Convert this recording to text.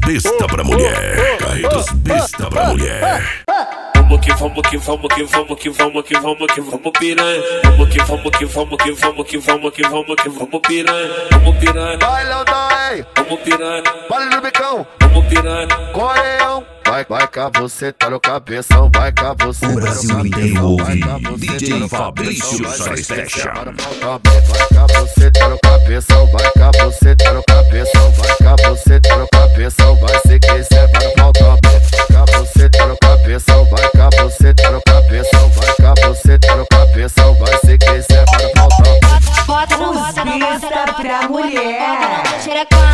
besta pra mulher. Carretos besta pra mulher. Vamos que vamos que vamos que vamos que vamos que vamos que vamos piranha. Vamos que vamos que vamos que vamos que vamos que vamos que vamos piranha. Vamos piranha. Vai, Leodai, Vamos piranha. vale no bicão, Vamos piranha. coreão. Vai cá, você tá no cabeção, vai cá, você O tá no Brasil cabeção, inteiro ouve. vai cá, você DJ tá no Fabrício cabeção, Soares vai Fashion. Vai cá, você tá no cabeção, vai cá, você tá no cabeção, vai cá, você tá no cabeção, vai se quiser, vai no pau também. Vai cá, você tá no cabeção, vai cá, você tá no cabeção, vai cá, você tá no cabeção, vai se quiser, vai no pau também. Bota nos pista pra mulher. Xerecona,